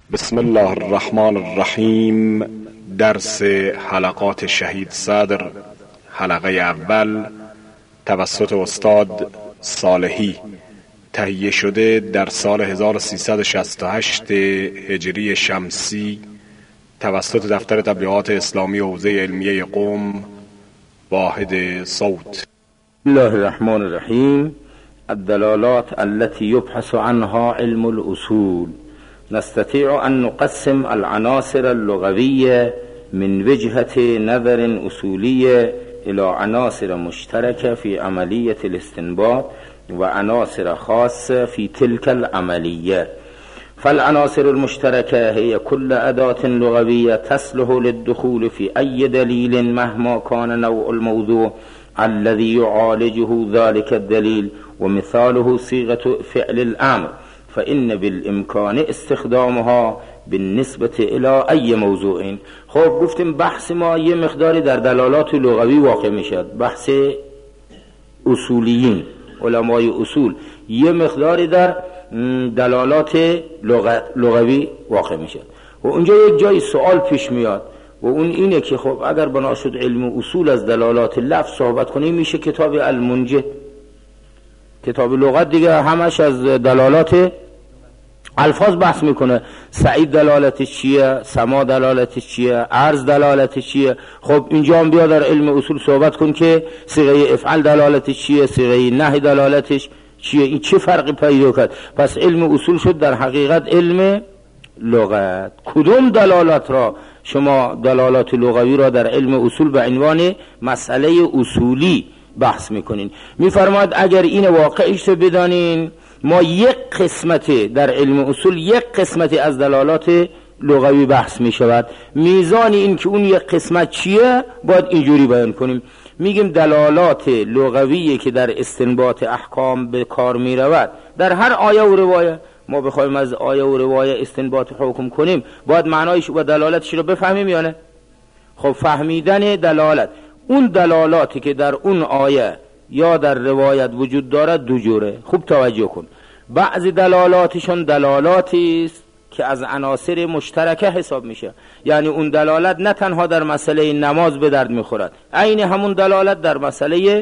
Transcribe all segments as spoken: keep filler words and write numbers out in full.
بسم الله الرحمن الرحیم. درس حلقات شهید صدر، حلقه اول، توسط استاد صالحی، تهیه شده در سال هزار و سیصد و شصت و هشت هجری شمسی توسط دفتر تبلیغات اسلامی حوزه علمیه قم، واحد صوت. بسم الله الرحمن الرحیم. الدلالات التي يبحث عنها علم الأصول. نستطيع أن نقسم العناصر اللغوية من وجهة نظر أصولية إلى عناصر مشتركة في عملية الاستنباط وعناصر خاصة في تلك العملية. فالعناصر المشتركة هي كل أداة لغوية تصلح للدخول في أي دليل مهما كان نوع الموضوع الذي يعالجه ذلك الدليل، ومثاله صيغة فعل الأمر، فإن بالإمكان استخدامها بالنسبة إلى أي موضوع. خب گفتیم بحث ما یه مقداری در دلالات لغوی واقع میشد، بحث اصولیین، علمای اصول، یه مقداری در دلالات لغوی واقع میشد. و اونجا یک جای سوال پیش میاد و اون اینه که خب اگر بنا شد علم اصول از دلالات لفظ صحبت کنیم، میشه کتاب المنجد، کتاب لغت دیگه همش از دلالات الفاظ بحث میکنه. سعید دلالتش چیه، سما دلالتش چیه، عرض دلالتش چیه. خب اینجا هم بیا در علم اصول صحبت کن که صیغه افعل دلالتش چیه، صیغه نهی دلالتش چیه، این چه فرقی پیدا کرد؟ پس علم اصول شد در حقیقت علم لغت. کدوم دلالات را شما دلالات لغوی را در علم اصول به عنوان مسئله اصولی بحث میکنین؟ میفرماید اگر این واقعیش رو بدانین، ما یک قسمت در علم اصول، یک قسمتی از دلالات لغوی بحث میشود. میزان این که اون یک قسمت چیه باید اینجوری بیان کنیم. میگیم دلالات لغویی که در استنباط احکام به کار میرود، در هر آیه و روایه ما بخوایم از آیه و روایه استنباط حکم کنیم، باید معنایش و دلالتش رو بفهمیم یا نه؟ خب فهمیدن دلالت، اون دلالاتی که در اون آیه یا در روایت وجود دارد دو جوره. خوب توجه کن. بعضی دلالاتشون دلالاتی است که از عناصر مشترکه حساب میشه، یعنی اون دلالت نه تنها در مسئله نماز به درد میخورد، عین همون دلالت در مسئله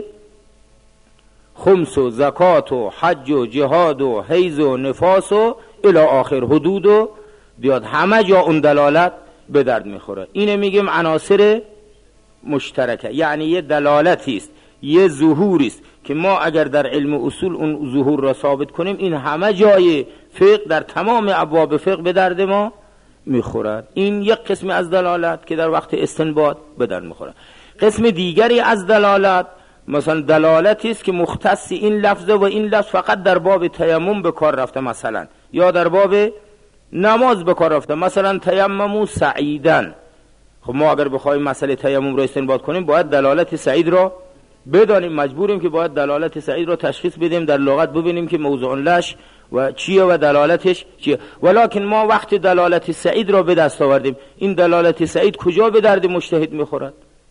خمس و زکات و حج و جهاد و حیض و نفاس و الی آخر حدود و بیاد، همه جا اون دلالت به درد میخوره. اینه میگیم عناصر مشترکه، یعنی یه دلالتی است، یه ظهوری است که ما اگر در علم اصول اون ظهور را ثابت کنیم، این همه جای فقه در تمام ابواب فقه به درد ما میخورد. این یک قسمی از دلالت که در وقت استنباط به درد میخورد. قسم دیگری از دلالت مثلا دلالتی است که مختص این لفظه و این لفظ فقط در باب تیمم به کار رفته مثلا، یا در باب نماز به کار رفته، مثلا تیمموا سعیدن. خب ما اگر بخوایم مسئله تیمم رو استنباط کنیم، باید دلالت سعید را بدانیم، مجبوریم که باید دلالت سعید را تشخیص بدیم، در لغت ببینیم که موضوع لش و چیه و دلالتش چیه. ولکن ما وقتی دلالت سعید را به دست آوردیم، این دلالت سعید کجا به درد مجتهد میخورد؟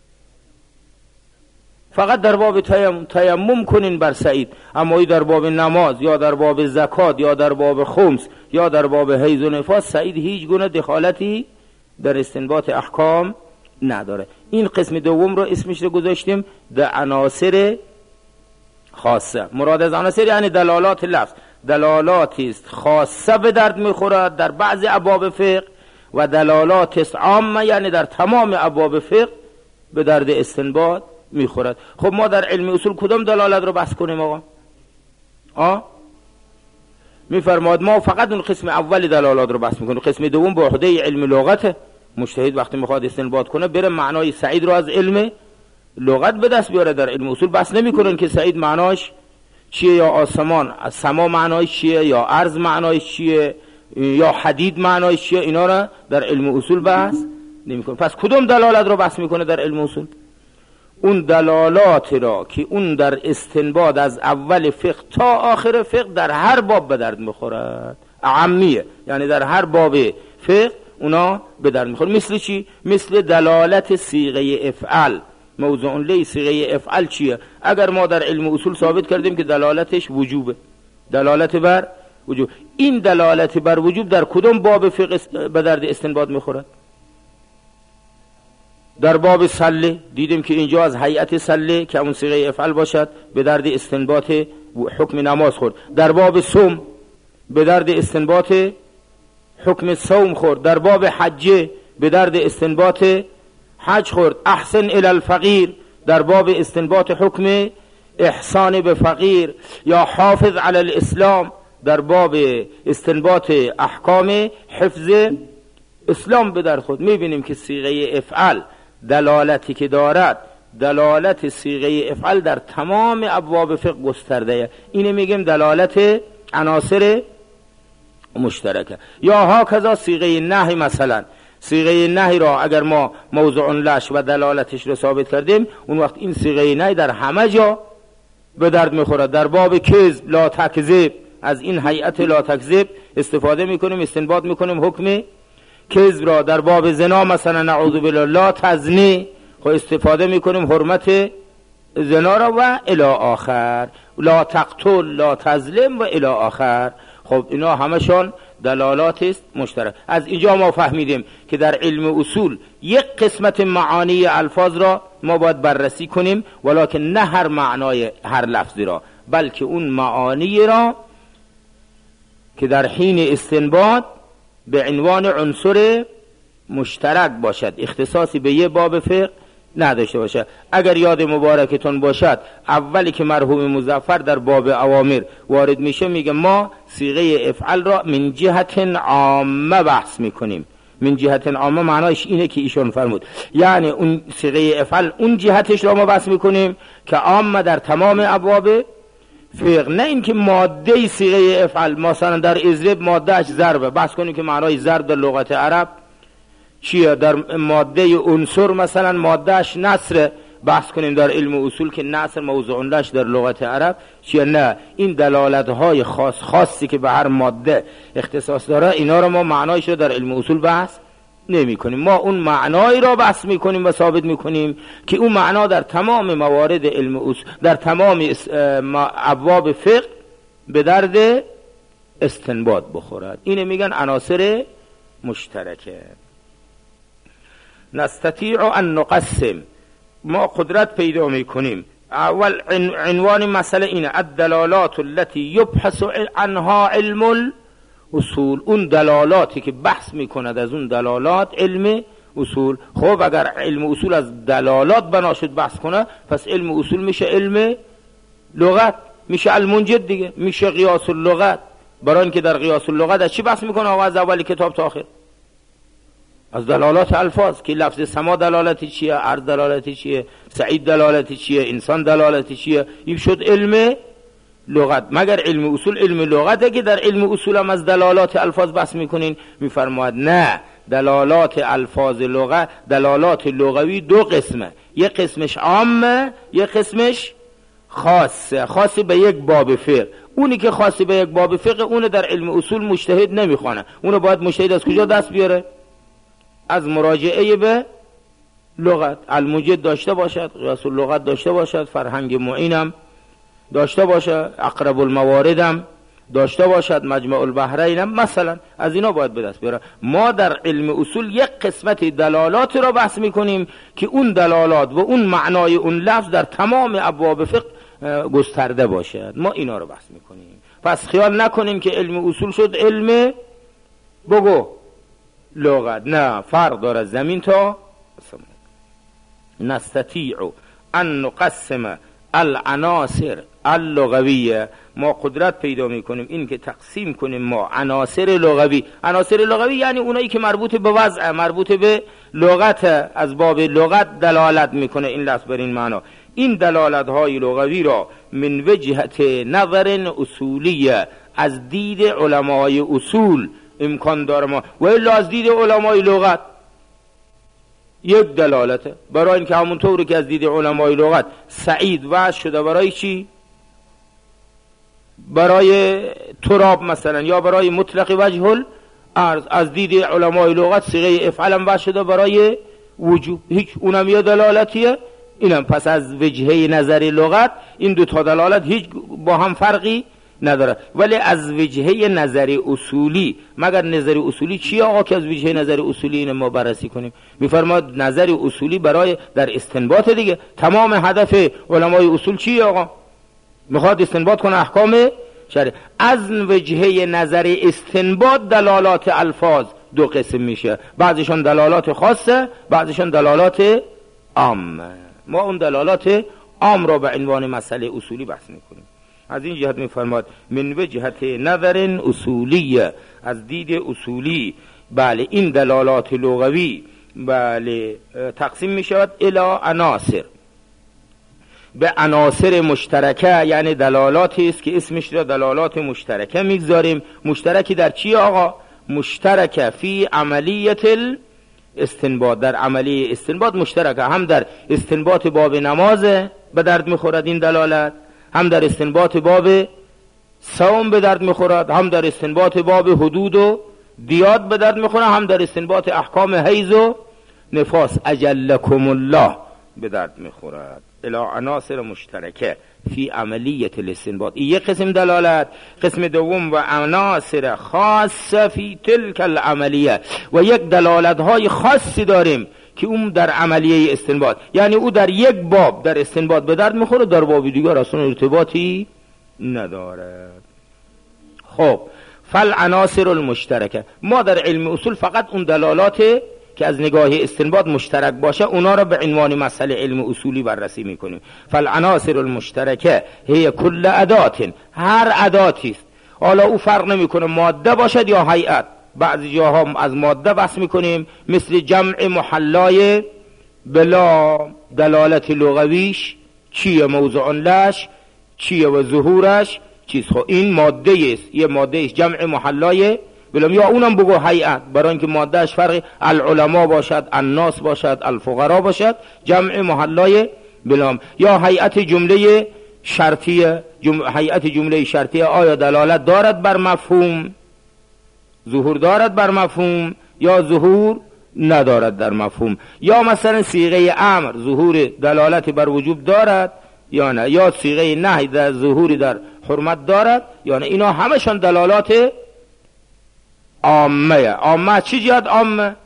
فقط در باب تیمم تیمم کنین بر سعید، اما ای در باب نماز یا در باب زکات یا در باب خمس یا در باب حیض و نفاس، سعید هیچ گونه دخالتی در استنباط احکام نداره. این قسم دوم رو اسمش رو گذاشتیم در عناصر خاصه. مراد از عناصر یعنی دلالات لفظ، دلالاتی است خاصه به درد میخورد در بعضی ابواب فقه، و دلالات است عامه، یعنی در تمام ابواب فقه به درد استنباط میخورد. خب ما در علم اصول کدام دلالت رو بحث کنیم آقا؟ آه؟ میفرماد ما فقط اون قسم اولی دلالات رو بحث میکنیم، قسم دوم به عهده علم لغته. مجتهد وقتی میخواد استنباط کنه، بره معنای سعید رو از علم لغت به دست بیاره. در علم اصول بحث نمیکنن که سعید معناش چیه، یا آسمان، از سما معناش چیه، یا عرض معناش چیه، یا حدید معناش چیه. اینا رو در علم اصول بحث نمیکنه. پس کدوم دلالت رو بحث میکنه در علم اصول؟ اون دلالات را که اون در استنباط از اول فقه تا آخر فقه در هر باب به درد میخورد، عامیه، یعنی در هر باب فقه اونا به درد میخوره. مثل چی؟ مثل دلالت صیغه افعل. موضوع لی صیغه افعل چیه؟ اگر ما در علم اصول ثابت کردیم که دلالتش وجوبه، دلالت بر وجوب. این دلالت بر وجوب در کدام باب فقه به درد استنباط میخورد؟ در باب صله دیدیم که اینجا از هیئت صله که اون صیغه افعل باشد به درد استنباط حکم نماز خورد. در باب صوم به درد استنباط حکم صوم خورد. در باب حج به درد استنباط حج خورد. احسن الی الفقیر در باب استنباط حکم احسان به فقیر، یا حافظ علی الاسلام در باب استنباط احکام حفظ اسلام به در خود. میبینیم که صیغه افعل دلالتی که دارد دلالت صیغه افعل در تمام ابواب فقه گسترده. اینه میگیم دلالت عناصر مشترکه. یا هاکذا صیغه نهی، مثلا صیغه نهی را اگر ما موضوع لش و دلالتش رو ثابت کردیم، اون وقت این صیغه نهی در همه جا به درد میخورد. در باب کذب لا تکذب، از این هیئت لا تکذب استفاده میکنیم، استنباط میکنیم حکم کذب را. در باب زنا مثلا نعوذ بالله لا تزنی، خب استفاده میکنیم حرمت زنا را و الی آخر. لا تقتل لا تظلم و الی آخر. خب اینا همشان دلالات است مشترک. از اینجا ما فهمیدیم که در علم اصول یک قسمت معانی الفاظ را ما باید بررسی کنیم، ولکن نه هر معنای هر لفظی را، بلکه اون معانی را که در حین استنباط به عنوان عنصر مشترک باشد، اختصاصی به یه باب فقه نداشته باشد. اگر یاد مبارکتون باشد اولی که مرحوم مظفر در باب اوامر وارد میشه میگه ما صیغه افعل را من جهت عامه بحث میکنیم. من جهت عامه معنایش اینه که ایشون فرمود، یعنی اون صیغه افعل اون جهتش را ما بحث میکنیم که عامه در تمام ابواب فقه، نه اینکه ماده صیغه افعل مثلا در اضرب مادهش ضربه بحث کنیم که معنای ضرب در لغت عرب چیه، در ماده عنصر مثلا مادهش نصر بحث کنیم در علم اصول که نصر موضوع لش در لغت عرب چیه. نه، این دلالت های خاص خاصی که به هر ماده اختصاص داره اینا رو ما معنایش رو در علم اصول بحث نمی کنیم. ما اون معنایی را بحث می کنیم و ثابت می کنیم که اون معنا در تمام موارد علم اصول در تمام ابواب فقه به درد استنباط بخورد. اینه میگن عناصر مشترکه. نستطيع ان نقسم، ما قدرت پیدا میکنیم. اول عنوان مسئله اینه الدلالات التي يبحث عنها علم الاصول، اون دلالاتی که بحث میکند از اون دلالات علم اصول. خب اگر علم اصول از دلالات بنا شد بحث کنه، پس علم اصول میشه علم لغت، میشه المنجد دیگه، میشه قیاس اللغت. برای اینکه در قیاس اللغت از چی بحث میکنه آقا از اولی کتاب تا آخر؟ از دلالات الفاظ، که لفظ سما دلالتی چیه، عرض دلالتی چیه، سعید دلالتی چیه، انسان دلالتی چیه. این شد علم لغت. مگر علم اصول علم لغته که در علم اصول هم از دلالات الفاظ بحث میکنین؟ میفرماید نه، دلالات الفاظ لغت دلالات لغوی دو قسمه، یک قسمش عامه یک قسمش خاصه، خاصی به یک باب فقه. اونی که خاصی به یک باب فقه اون در علم اصول مجتهد نمیخوانه، اونو باید مجتهد از کجا دست بیاره؟ از مراجعه به لغت، المجد داشته باشد، قیاس اللغت داشته باشد، فرهنگ معینم داشته باشد، اقرب المواردم داشته باشد، مجمع البحرینم مثلا، از اینا باید به دست بیاره. ما در علم اصول یک قسمت دلالات را بحث میکنیم که اون دلالات و اون معنای اون لفظ در تمام ابواب فقه گسترده باشد، ما اینا رو بحث میکنیم. پس خیال نکنیم که علم اصول شد علم بگو لغت، نه، فرق داره زمین تا سماء. نستطيع ان نقسم العناصر اللغویه، ما قدرت پیدا میکنیم این که تقسیم کنیم ما عناصر لغوی. عناصر لغوی یعنی اونایی که مربوط به وضع، مربوط به لغت، از باب لغت دلالت میکنه این لفظ بر این معنا. این دلالت های لغوی را من وجهت نظر اصولیه، از دید علمای اصول امکان داره ما، و الا از دید علمای لغت یک دلالته. برای اینکه همونطوری که از دید علمای لغت سعید وضع شده برای چی؟ برای تراب مثلا، یا برای مطلق وجه الارض. از دید علمای لغت صیغه افعلم وضع شده برای وجوب، هیچ اونم یه دلالتیه، اینم. پس از وجهه نظر لغت این دو تا دلالت هیچ با هم فرقی نداره. ولی از وجهه نظری اصولی، مگر نظری اصولی چی آقا که از وجهه نظری اصولی این ما بررسی کنیم؟ میفرماد نظری اصولی برای در استنباط دیگه. تمام هدف علمای اصول چی آقا؟ میخواد استنباط کنه احکام شرعی. از وجهه نظر استنباط دلالات الفاظ دو قسم میشه، بعضیشون دلالات خاصه، بعضیشون دلالات عامه. ما اون دلالات عام را به عنوان مسئله اصولی بحث میکنیم. از این جهت میفرماد من وجهت نظر اصولیه، از دید اصولی بله این دلالات لغوی بله تقسیم میشود الی عناصر، به عناصر مشترکه، یعنی دلالاتی است که اسمش را دلالات مشترکه میگذاریم. مشترکی در چی آقا؟ مشترکه فی عملیت الاستنباط، در عملی استنباط مشترکه، هم در استنباط باب نماز به درد میخورد این دلالت، هم در استنباط باب صوم به درد میخورد، هم در استنباط باب حدود و دیات به درد میخورد، هم در استنباط احکام حیض و نفاس اجلکم الله به درد میخورد. الی عناصر مشترکه فی عملیت الاستنباط، این یک قسم دلالت. قسم دوم و عناصر خاصه فی تلک العملیه، و یک دلالت های خاصی داریم که اون در عملیه استنباط، یعنی او در یک باب در استنباط به درد میخوره، در باب دیگر اصلا ارتباطی نداره. خب فالعناصر المشترکه، ما در علم اصول فقط اون دلالات که از نگاه استنباط مشترک باشه اونا را به عنوان مسئله علم اصولی بررسی میکنیم. فالعناصر المشترکه هی کل ادات، هر اداتی است، حالا او فرق نمیکنه ماده باشد یا هیئت. بعضی جاها از ماده بحث میکنیم، مثل جمع محلای بلا دلالت لغویش چیه، موضوع لش چیه و ظهورش چیز. خب این ماده است، یه ماده است جمع محلای بلام، یا اونم بگو هیئت، برای اینکه مادهش فرقی العلماء باشد، الناس باشد، الفقراء باشد، جمع محلای بلام. یا هیئت جمله شرطیه، جم... هیئت جمله شرطیه آیا دلالت دارد بر مفهوم، ظهور دارد بر مفهوم یا ظهور ندارد در مفهوم. یا مثلا صیغه امر ظهور دلالت بر وجوب دارد یا نه، یا صیغه نهی در ظهوری در حرمت دارد یا نه. اینا همشون دلالات عامه. عامه چی جهت عامه؟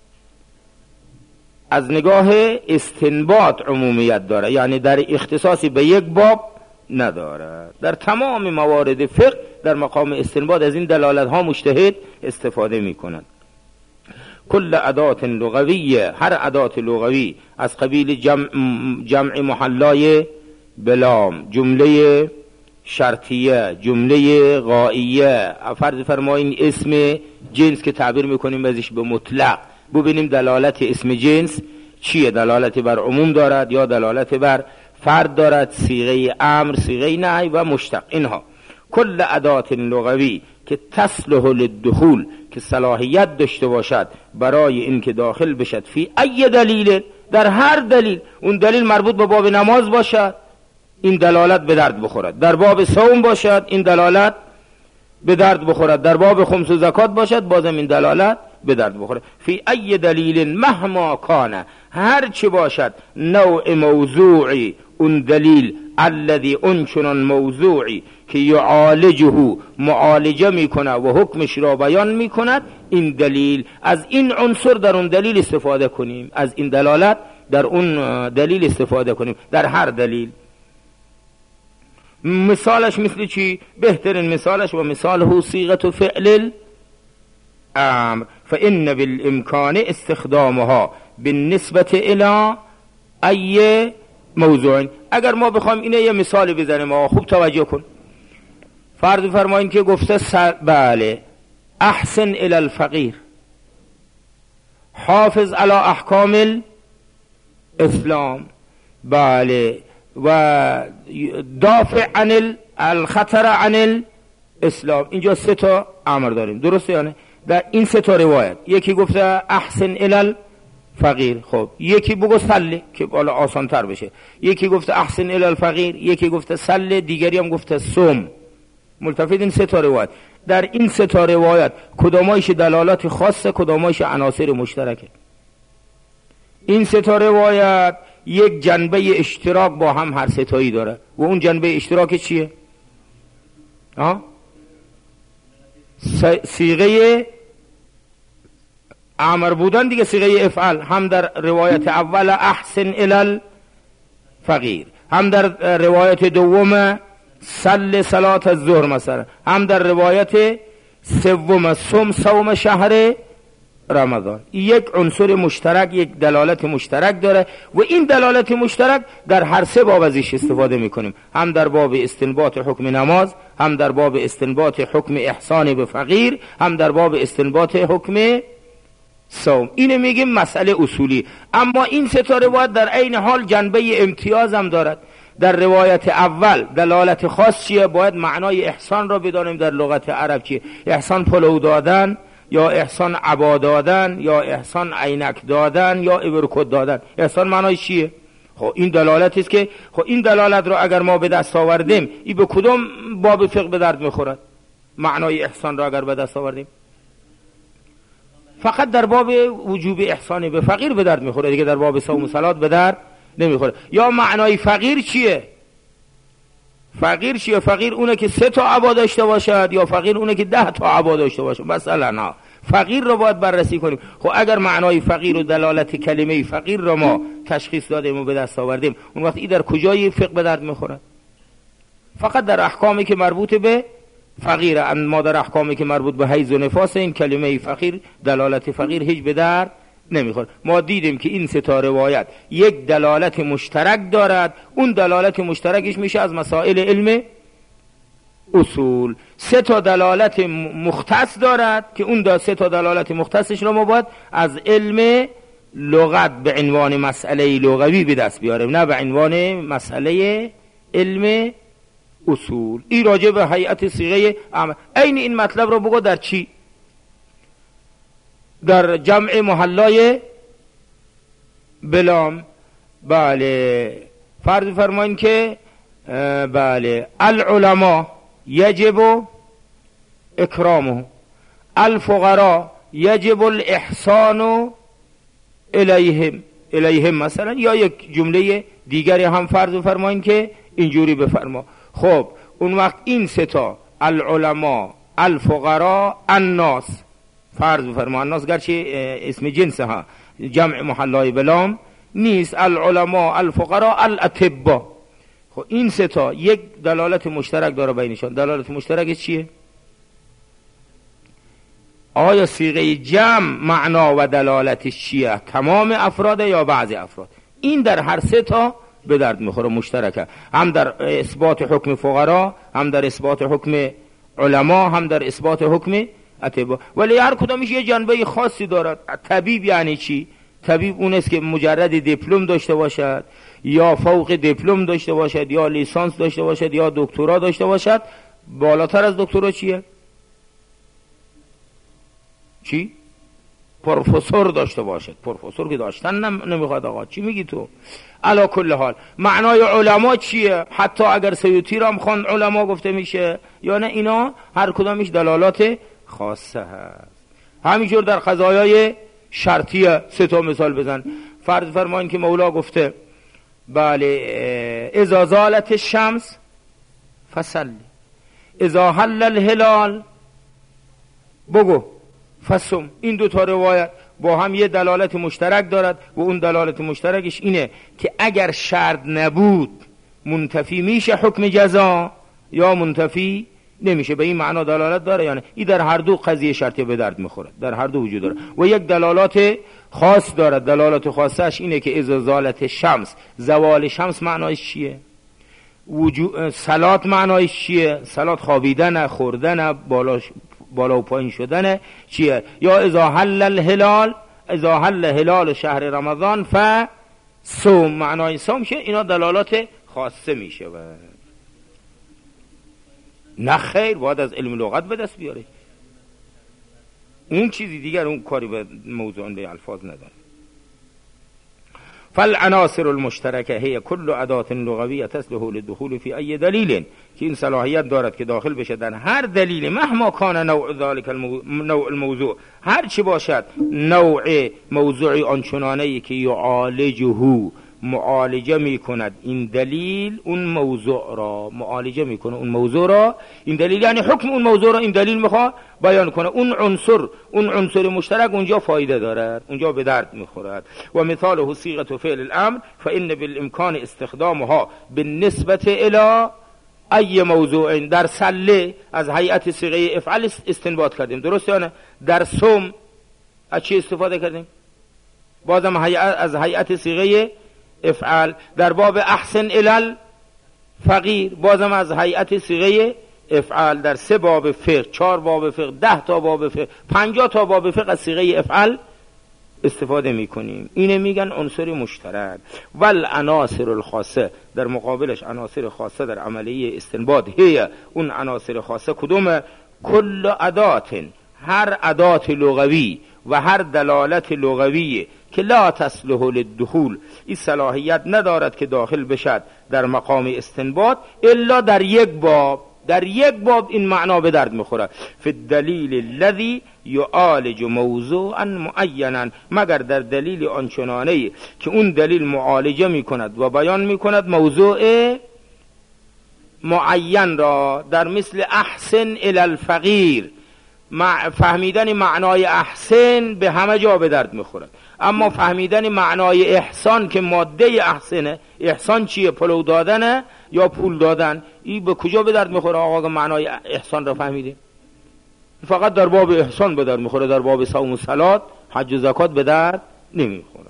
از نگاه استنباط عمومیت داره، یعنی در اختصاصی به یک باب نداره. در تمام موارد فقه در مقام استنباط از این دلالت ها مجتهد استفاده می کند. کل ادات لغویه، هر ادات لغوی از قبیل جمع, جمع محلای بلام، جمله شرطیه، جمله غائیه، فرض فرمایین اسم جنس که تعبیر میکنیم ازش به مطلق، ببینیم دلالت اسم جنس چیه، دلالت بر عموم دارد یا دلالت بر فرد دارد، صیغه امر، صیغه نهی و مشتق. اینها کل ادات لغوی که تصلح للدخول، که صلاحیت داشته باشد برای اینکه داخل بشد فی ای دلیل، در هر دلیل. اون دلیل مربوط به باب نماز باشد این دلالت به درد بخورد، در باب صوم باشد این دلالت به درد بخورد، در باب خمس و زکات باشد بازم این دلالت به درد بخورد. فی ای دلیل مهما کان، هر چی باشد نوع موضوعی اون دلیل، الذي اون چنان موضوعی که یعالجه معالجه میکنه و حکمش را بیان میکند، این دلیل، از این عنصر در اون دلیل استفاده کنیم، از این دلالت در اون دلیل استفاده کنیم، در هر دلیل. مثالش مثل چی؟ بهترین مثالش و مثاله صيغه فعل الامر، فان بالامکان استخدامها بالنسبه الى ای موضوع. اگر ما بخوایم اینه یه مثال بزنیم آقا خوب توجه کن. فرض فرمایین که گفته سر... بله احسن الى الفقیر، حافظ على احکام الاسلام، بله، و دافع عن الخطر عن الاسلام. اینجا سه تا امر داریم، درسته یا نه؟ در این سه تا روایت یکی گفته احسن الی الفقیر، خب یکی بگو صلی که بالا آسان تر بشه، یکی گفته احسن الی الفقیر، یکی گفته صلی، دیگری هم گفته صوم. ملتفت این سه تا روایت، در این سه تا روایت کدامایش دلالات خاصه، کدامایش عناصر مشترکه. این سه تا روایت یک جنبه اشتراک با هم هر ستایی داره، و اون جنبه اشتراک چیه؟ آه صیغه امر بودن دیگه، صیغه افعال، هم در روایت اول احسن الی الفقیر، هم در روایت دوم صل صلات الظهر مثلا، هم در روایت سوم صوم صوم شهر رمضان. یک عنصر مشترک، یک دلالت مشترک داره و این دلالت مشترک در هر سه باب ازش استفاده میکنیم، هم در باب استنباط حکم نماز، هم در باب استنباط حکم احسان به فقیر، هم در باب استنباط حکم صوم. اینه میگیم مسئله اصولی. اما این سه تا روایت در عین حال جنبه امتیاز هم دارد. در روایت اول دلالت خاص چیه؟ باید معنای احسان را بدانیم در لغت عرب چیه. احسان پلو دادن، یا احسان عبا دادن، یا احسان عینک دادن، یا ابرکت دادن. احسان معنای چیه؟ خب این دلالتی است که خب این دلالت را اگر ما به دست آوردیم، این به کدوم باب فقه به درد میخورد؟ معنای احسان را اگر به دست آوردیم فقط در باب وجوب احسان به فقیر به درد میخوره دیگه، در باب صوم و صلات به درد نمیخوره. یا معنای فقیر چیه؟ فقیر چیه؟ فقیر اونه که سه تا عبا داشته باشد، یا فقیر اونه که ده تا عبا داشته باشد؟ مثلا نه، فقیر رو باید بررسی کنیم. خب اگر معنای فقیر و دلالت کلمه فقیر رو ما تشخیص دادیم و به دست آوردیم، اون وقت این در کجای فقه به درد میخوره؟ فقط در احکامی که مربوط به فقیره. اما در احکامی که مربوط به حیض و نفاس، این کلمه فقیر، دلالت فقیر هیچ به درد نمیخوره. ما دیدیم که این سه تا روایت یک دلالت مشترک دارد، اون دلالت مشترکش میشه از مسائل علم اصول. سه تا دلالت مختص دارد که اون سه تا دلالت مختصش رو ما باید از علم لغت به عنوان مسئله لغوی به دست بیاریم، نه به عنوان مسئله علم اصول. این راجع به هیئت صیغه عمل. عین این مطلب رو بگو در چی؟ در جمع محلای بلام. بله، فرض فرمایید که بله العلماء یجب اکرامه، الفقراء یجب الاحسان الیهم الیهم مثلا، یا یک جمله دیگری هم فرض فرمایید که اینجوری بفرما. خب اون وقت این سه تا العلماء، الفقراء، الناس، فرض فرما الناس گرچه اسم جنس ها، جمع محلای بلام نیست، العلماء، الفقراء، الاطباء. خب این سه تا یک دلالت مشترک داره بینشان. دلالت مشترک چیه؟ آیا صیغه جمع معنا و دلالتش چیه؟ تمام افراد یا بعضی افراد؟ این در هر سه تا به درد میخوره، مشترکه. هم در اثبات حکم فقرا، هم در اثبات حکم علما، هم در اثبات حکم اطباء. ولی هر کدامش یه جنبه خاصی دارد. طبیب یعنی چی؟ طبیب اون است که مجرد دیپلم داشته باشد، یا فوق دیپلم داشته باشد، یا لیسانس داشته باشد، یا دکترا داشته باشد. بالاتر از دکترا چیه؟ چی؟ پروفسور داشته باشد. پروفسور که داشتن نمیخواد. آقا چی میگی تو؟ علا کل حال معنای علما چیه؟ حتی اگر سیوطی را هم خواند علما گفته میشه یا نه، اینا هر کدامش دلالات خاصه هست. همینجور در قضایای شرطیه. سه تا مثال بزن. فرض فرمایید که مولا گفته بله اذا زالت الشمس فصلی، اذا حل الهلال بگو فصم. این دو تا روایت با هم یه دلالت مشترک دارد و اون دلالت مشترکش اینه که اگر شرط نبود منتفی میشه حکم جزا یا منتفی نمیشه. به این معنا دلالت داره. یعنی این در هر دو قضیه شرطی به درد میخوره، در هر دو وجود داره. و یک دلالات خاص دارد. دلالت خاصش اینه که اذا زالت شمس، زوال شمس معنایش چیه؟ وجود صلات معنایش چیه؟ صلات خوابیدن، خوردن، بالا بالا و پایین شدن چیه؟ یا اذا حل الهلال، اذا حل هلال شهر رمضان فصوم، معنای صوم شه. اینا دلالات خاصه میشه. و نه خیر، باید از علم لغت به دست بیاره. اون چیزی دیگر، اون کاری به موضوع به الفاظ نداره. فالعناصر المشترکه هی کل ادات لغویه تصلح للدخول فی ای دلیل، که این صلاحیت دارد که داخل بشه در هر دلیل، مهما کان نوع ذلك نوع الموضوع، هر چی باشد نوع موضوعی آنچنانه که یعالجه معالجه میکند این دلیل اون موضوع را، معالجه میکنه اون موضوع را، این دلیل یعنی حکم اون موضوع را این دلیل میخواد بیان کنه. اون عنصر اون عنصر مشترک اونجا فایده دارد، اونجا به درد میخورد. و مثاله صيغه فعل الامر فان بالامکان استخدامها بالنسبه الى ای موضوع. در سله از هیئت صيغه افعل استنباط کردیم، درست یا نه؟ در صوم از چی استفاده کردیم؟ بازم از هیئت صيغه افعل. در باب احسن الی الفقیر بازم از هیئت صيغه افعل. در سه باب فقه، چهار باب فقه، ده تا باب فقه، پنجاه تا باب فقه از صيغه افعل استفاده میکنیم. اینه میگن عنصر مشترک. والعناصر الخاصه، در مقابلش عناصر خاصه در عملیه استنباط هي اون عناصر خاصه کدوم؟ کل ادات، هر ادات لغوی و هر دلالت لغوی که لا تصلح للدخول، این صلاحیت ندارد که داخل بشد در مقام استنباط الا در یک باب. در یک باب این معنا به درد میخورد. فی الدلیل الذی یعالج موضوعا معینا، مگر در دلیل آنچنانه که اون دلیل معالجه میکند و بیان میکند موضوع معین را. در مثل احسن الی الفقیر، فهمیدن معنای احسن به همه جا به درد میخورد، اما فهمیدن معنای احسان که ماده احسنه، احسان چیه؟ پلو دادنه یا پول دادن، این به کجا به درد میخوره؟ آقا معنای احسان را فهمیدیم، فقط در باب احسان به درد میخوره، در باب صوم و صلات حج و زکات به درد نمیخوره.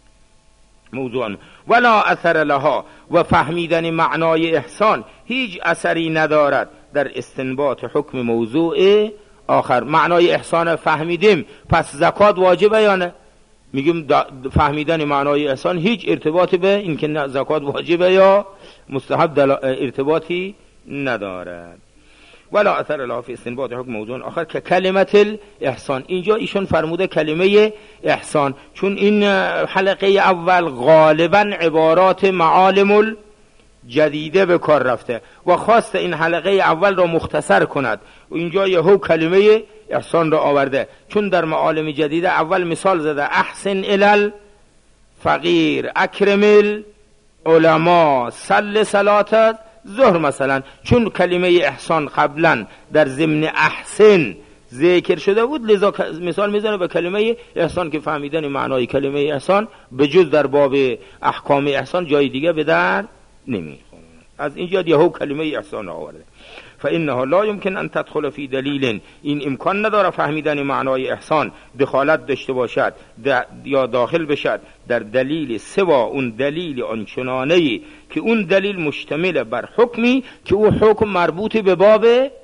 موضوعا ولا اثر لها، و فهمیدن معنای احسان هیچ اثری ندارد در استنباط حکم موضوع آخر. معنای احسان فهمیدیم، پس زکات واجبه یا نه؟ میگیم فهمیدن معنای احسان هیچ ارتباطی به این که زکات واجبه یا مستحب ارتباطی ندارد. ولا اثر له فی استنباط حکم موضوع آخر که کلمت الاحسان. اینجا ایشون فرموده کلمه احسان، چون این حلقه اول غالبا عبارات معالم جدیده به کار رفته و خواست این حلقه اول را مختصر کند و اینجا یهو کلمه احسان را آورده، چون در معالم جدیده اول مثال زده احسن الی الفقیر اکرم العلماء صل صلات ظهر مثلا. چون کلمه احسان قبلا در ضمن احسن ذکر شده بود، لذا مثال میزنه به کلمه احسان که فهمیدن معنای کلمه احسان به جز در باب احکام احسان جای دیگه به در نمیخوره. از اینجا یهو کلمه احسان آورده. فإنها لا يمكن ان تدخل في دلیل، این امکان نداره فهمیدن معنای احسان دخالت داشته باشد یا داخل بشد در دلیل سوا اون دلیل آنچنانه‌ای که اون دلیل مشتمل بر حکمی که او حکم مربوط به باب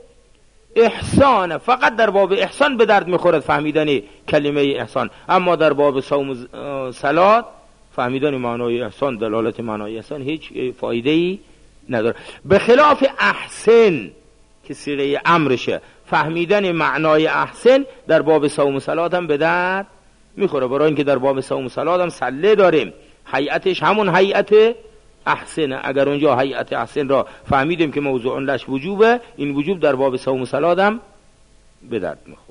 احسان، فقط در باب احسان به درد میخورد فهمیدن کلمه احسان، اما در باب صوم و صلات فهمیدن معنای احسان، دلالت معنای احسان هیچ فایده‌ای نداره. به خلاف احسن که صيغه امرشه، فهمیدن معنای احسن در باب صوم و صلات هم به درد میخوره، برای اینکه در باب صوم و صلات هم سله داریم، هیئتش همون هیئت احسنه. اگر اونجا هیئت احسن را فهمیدیم که موضوع لش وجوبه، این وجوب در باب صوم و صلات هم به درد میخوره.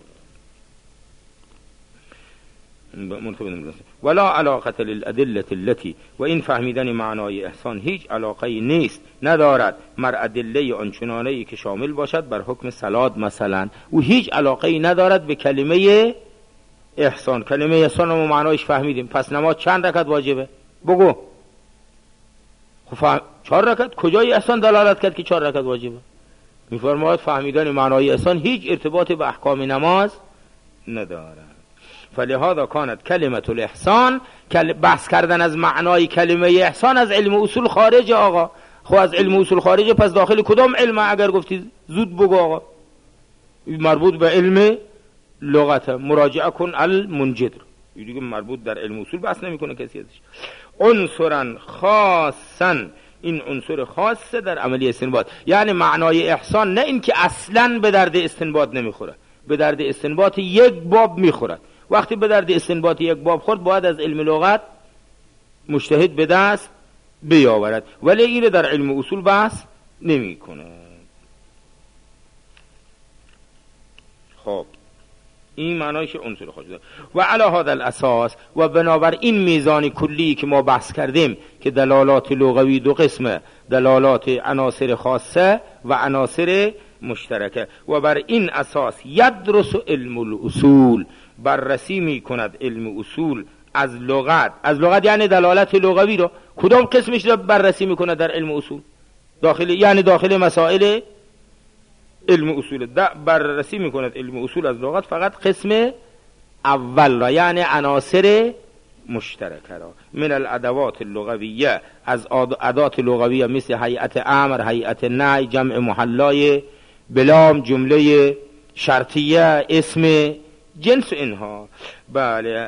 ولا علاقه للادله التي، و این فهمیدن معنای احسان هیچ علاقه نیست ندارد مر ادله آنچنانه‌ای که شامل باشد بر حکم صلات مثلا، و هیچ علاقه ندارد به کلمه احسان. کلمه احسان رو معنایش فهمیدیم، پس نماز چند رکعت واجبه؟ بگو. خب چهار رکعت، کجای احسان دلالت کرد که چهار رکعت واجبه؟ میفرماید فهمیدن معنای احسان هیچ ارتباطی به احکام نماز ندارد. فلهذا كانت کلمه الاحسان، بحث کردن از معنای کلمه احسان از علم اصول خارج. آقا خب از علم اصول خارج، پس داخل کدام علم؟ اگر گفتی زود بگو آقا. مربوط به علم لغت، مراجعه کن المنجدر، این دیگه مربوط در علم اصول بحث نمیکنه کسی ازش. عنصرا خاصا، این عنصر خاصه در عملی استنباط، یعنی معنای احسان نه این که اصلا به درد استنباط نمیخوره، به درد استنباط یک باب میخورد. وقتی به درد استنباط یک باب خورد باید از علم لغت مجتهد به دست بیاورد، ولی اینو در علم اصول بحث نمیکنه. خب این معنایش عنصر خاص داره. و علی هذا الاساس، و بنابر این میزان کلی که ما بحث کردیم که دلالات لغوی دو قسمه، دلالات عناصر خاصه و عناصر مشترکه، و بر این اساس یدرس علم الاصول، بررسی می کند علم اصول از لغت. از لغت یعنی دلالت لغوی رو کدام قسمش رو بررسی می کند در علم اصول؟ داخل یعنی داخل مسائل علم اصول بررسی می کند علم اصول از لغت فقط قسم اول را، یعنی عناصر مشترکه را. من الادوات اللغویه، از ادوات لغویه مثل هیئت امر، هیئت نهی، جمع محلای بلام، جمله شرطیه، اسم جنس اینها. بله،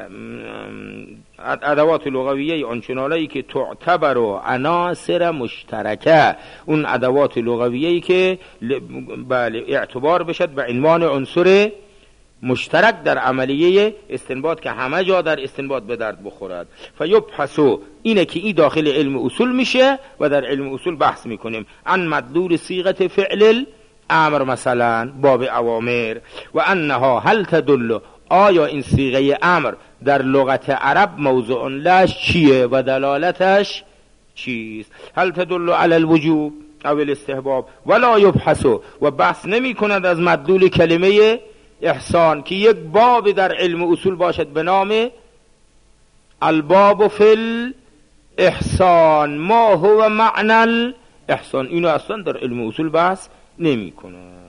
ادوات لغویه آنچنانایی که تعتبر عناصر مشترکه، اون ادوات لغویه‌ای که بله اعتبار بشد به عنوان عنصر مشترک در عملیه استنباط که همه جا در استنباط به درد بخورد. فیبحثو، اینه که این داخل علم اصول میشه و در علم اصول بحث میکنیم عن مدلول صیغه فعل امر، مثلا باب اوامر، و انها هل تدل، آیا این صیغه امر در لغت عرب موضوع لش چیه و دلالتش چیست؟ هل تدل علی الوجوب او الاستحباب، ولا یبحثو، و بحث نمی کند از مدلول کلمه احسان که یک باب در علم اصول باشد به نام الباب فی الاحسان، ما هو معنی الاحسان، اینو اصلا در علم اصول بحث نمی کند.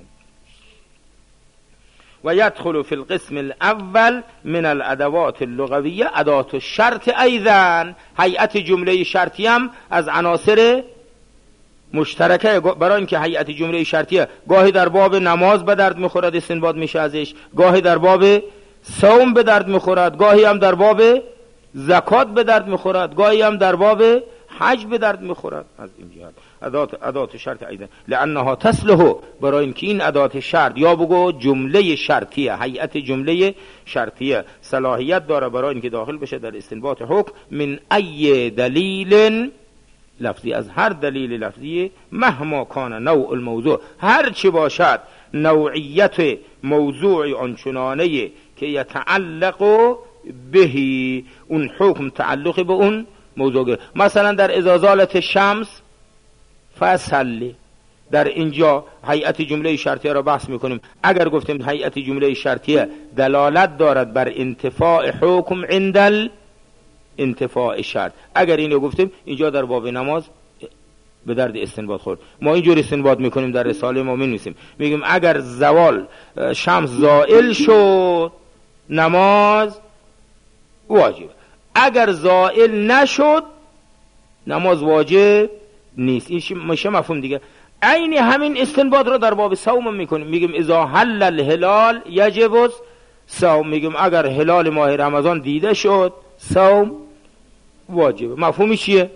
و یدخل فی القسم الاول من الادوات اللغویه ادات الشرط ایضا، هیئت جمله شرطی هم از عناصر مشترکه، برای اینکه هیئت جمله شرطیه گاهی در باب نماز به درد میخورد استنباط میشه ازش، گاهی در باب صوم به درد میخورد، گاهی هم در باب زکات به درد میخورد، گاهی هم در باب حج به درد میخورد. از این جهت ادات ادات شرط ایضا لانها تصلح، برای اینکه این ادات شرط یا بگو جمله شرطیه، هیئت جمله شرطیه صلاحیت داره برای اینکه داخل بشه در استنباط حکم من ای دلیل لفظی، از هر دلیل لفظی، مهما کان نوع الموضوع، هر چی باشد نوعیت موضوع آنچنانه که یتعلق بهی، اون حکم تعلق به اون موضوع. مثلا در ازازالت شمس فصلی، در اینجا هیئت جمله شرطیه را بحث میکنیم. اگر گفتیم هیئت جمله شرطیه دلالت دارد بر انتفاع حکم عند انتفاع شرط، اگر اینو گفتیم اینجا در باب نماز به درد استنباط خورد. ما اینجور استنباط میکنیم در رساله ما می‌نویسیم، میگیم اگر زوال شمس زائل شد نماز واجب، اگر زائل نشد نماز واجب نیست. این میشه مفهوم دیگه. عین همین استنباط رو در باب صوم میکنیم، میگیم اذا حل الهلال یجب صوم، میگیم اگر هلال ماه رمضان دیده شد صوم واجب. مفهومی چیه؟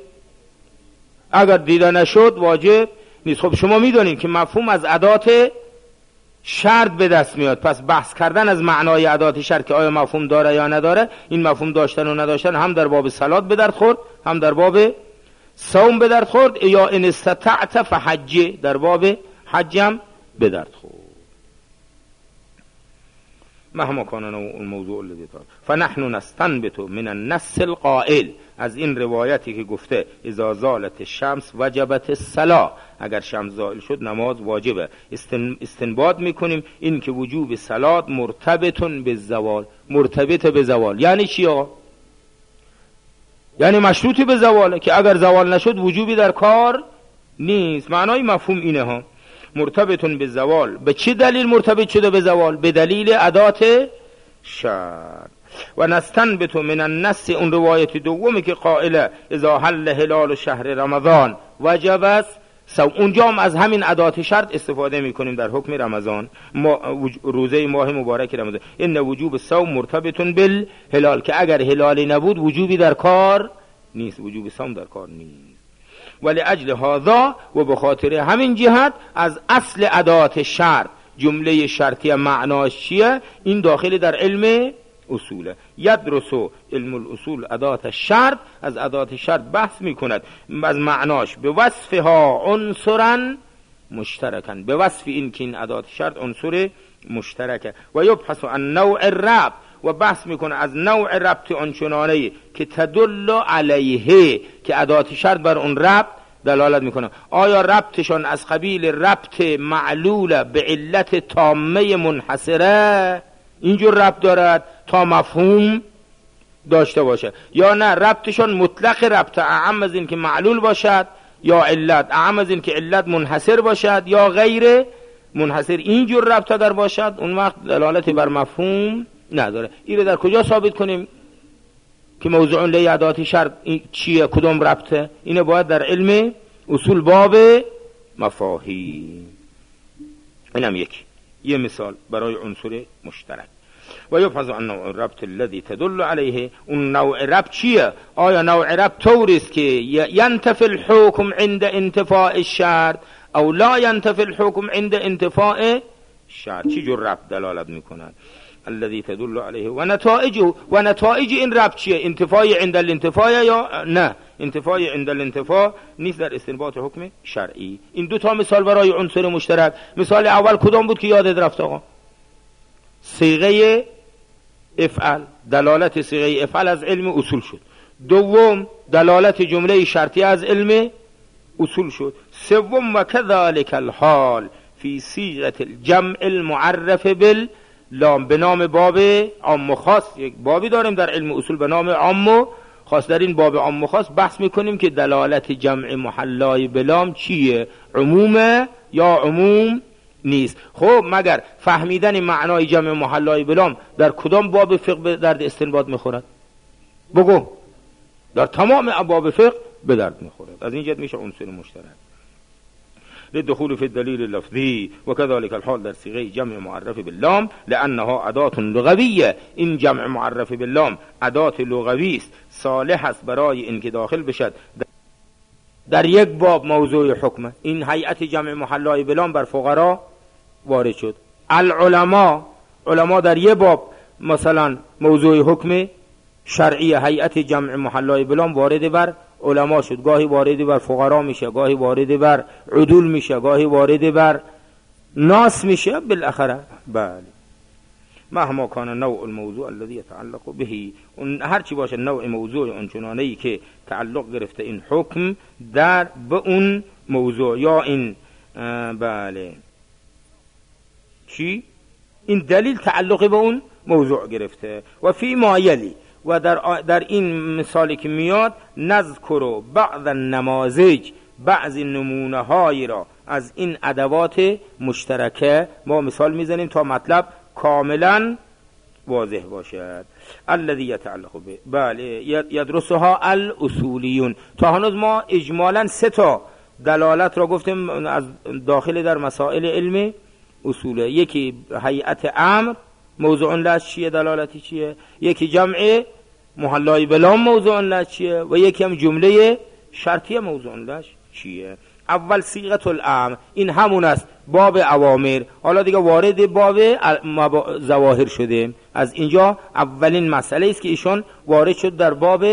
اگر دیده نشد واجب نیست. خب شما میدونید که مفهوم از ادات شرط به دست میاد، پس بحث کردن از معنای ادات شرط که آیا مفهوم داره یا نداره، این مفهوم داشتن و نداشتن هم در باب صلات به درد خورد، هم در باب صوم به درد خورد، یا ان استطعت فحج، در باب حج هم به درد خورد. مهما کان الموضوع الذی طال فنحن نستنبط من النص القائل، از این روایتی که گفته اذا زالت الشمس وجبت الصلاة، اگر شمس زائل شد نماز واجبه، استن استنباط میکنیم این که وجوب صلات مرتبطن بالزوال، مرتبط به زوال. یعنی چی آقا؟ یعنی مشروطی به زواله که اگر زوال نشد وجوبی در کار نیست. معنای مفهوم اینه ها، مرتبطن به زوال. به چه دلیل مرتبط شده به زوال؟ به دلیل ادات شرط. و نستنبط من النص، اون روایت دومی که قائله اذا حل هلال شهر رمضان وجب است صوم، اونجا هم از همین ادات شرط استفاده میکنیم در حکم رمضان، روزه ماه مبارک رمضان. ان وجوب صوم مرتبطن بالهلال، که اگر هلالی نبود وجوبی در کار نیست، وجوب صوم در کار نیست. ولی اجل هذا، و بخاطر همین جهت از اصل ادات شرط، جمله شرطی معناش چیه؟ این داخل در علم اصوله. یدرسو علم الاصول ادات شرط، از ادات شرط بحث میکند از معناش، به وصفها عنصرا مشترکن، به وصف این که این ادات شرط عنصر مشترکه. و یبحث عن نوع ربط، و بحث میکنه از نوع ربط آنچنانه که تدل علیه، که ادات شرط بر اون ربط دلالت میکنه. آیا ربطشان از قبیل ربط معلول به علت تامه منحصره، اینجور ربط دارد تا مفهوم داشته باشه، یا نه ربطشان مطلق ربط اعم از این که معلول باشد، یا علت اعم از این که علت منحصر باشد، یا غیر منحصر. اینجور ربط اگر باشد اون وقت دلالت بر مفهوم نداره. این رو در کجا ثابت کنیم که موضوع لی ادات شرط چیه، کدوم ربطه؟ اینه باید در علم اصول باب مفاهیم. اینم یکی یه مثال برای عنصر مشترک. و یبحث عن نوع الربط الذي تدل عليه، اون نوع ربط چیه؟ آیا نوع ربط طوریست که ینتفی الحکم عند انتفاء الشرط او لا ینتفی الحکم عند انتفاء الشرط؟ چی جور ربط دلالت میکنند؟ الذي تدل عليه و نتائجه، و نتائج این ربط چیه؟ انتفاع عند الانتفاع یا نه انتفاع عند الانتفاع نیست در استنباط حکم شرعی. این دو تا مثال برای عنصر مشترک. مثال اول کدام بود که یادت رفت آقا؟ صیغه افعل، دلالت صیغه افعل از علم اصول شد. دوم دلالت جمله شرطی از علم اصول شد. سوم و كذلك الحال فی صیغه الجمع المعرف باللام، به نام باب عام و خاص. یک بابی داریم در علم اصول به نام عام و خاص. در این باب عام و خاص بحث میکنیم که دلالت جمع محلای بلام چیه، عمومه یا عموم نیست. خب مگر فهمیدن معنای جمع محلای بلام در کدام باب فقه به درد استنباط میخورد؟ بگو. در تمام ابواب فقه به درد میخورد. از این جهت میشه عنصر مشترک. للدخول في الدليل اللفظي وكذلك الحال در صيغه جمع معرف باللام لانها اداه لغویه. این جمع معرف باللام ادات لغوی است، صالح است برای اینکه داخل بشد در یک باب موضوع حکمه. این هیئت جمع محلای بلام بر فقرا وارد شد. العلماء، علماء در یک باب مثلا موضوع حکم شرعی، هیئت جمع محلای بلام وارد بر علما شد. گاهی وارد بر فقرا میشه، گاهی وارد بر عدول میشه، گاهی وارد بر ناس میشه. بالاخره بله مهما کان نوع الموضوع الذي يتعلق به، اون هر چی باشه نوع موضوع اونچنانه ای که تعلق گرفته این حکم در به اون موضوع، یا این بله چی این دلیل تعلق به اون موضوع گرفته. و فی ما یلی، و در, در این مثالی که میاد نذکر بعض النماذج، بعضی نمونه هایی را از این ادوات مشترکه ما مثال میزنیم تا مطلب کاملا واضح باشد. الذي يتعلق به بله يدرسها الاصولیون. تا هنوز ما اجمالا سه تا دلالت را گفتیم از داخل در مسائل علم اصوله. یکی هیئت امر موضوع لش چیه، دلالتی چیه. یکی جمع محلای بلام موضوع لش چیه، و یکی هم جمله شرطیه موضوع لش چیه. اول صیغه الامر، این همون است باب اوامر. حالا دیگه وارد باب ظواهر شده. از اینجا اولین مسئله است که ایشون وارد شد در باب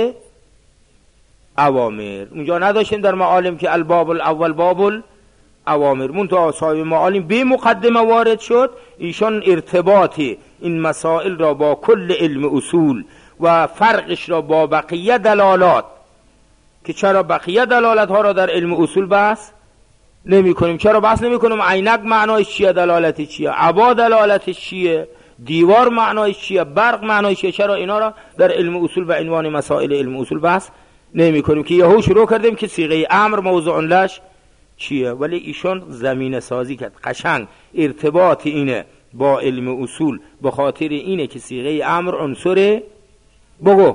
اوامر. اونجا نداشتیم در معالم که الباب الاول باب اوامر، منتها صاحب معالم به مقدمه وارد شد. ایشان ارتباط این مسائل را با کل علم اصول و فرقش را با بقیه دلالات، که چرا بقیه دلالت ها را در علم اصول بحث نمی کنیم، چرا بحث نمی کنیم عینک معنایش چیه، دلالتی چیه، عبا دلالتش چیه، دیوار معنایش چیه، برق معنایش چیه، چرا اینا را در علم اصول و عنوان مسائل علم اصول بحث نمی کنیم، که یهو شروع کردیم که صیغه امر موضوع لش چیه. ولی ایشون زمینه سازی کرد قشنگ ارتباط اینه با علم اصول، به خاطر اینه که صیغه امر عنصر بگو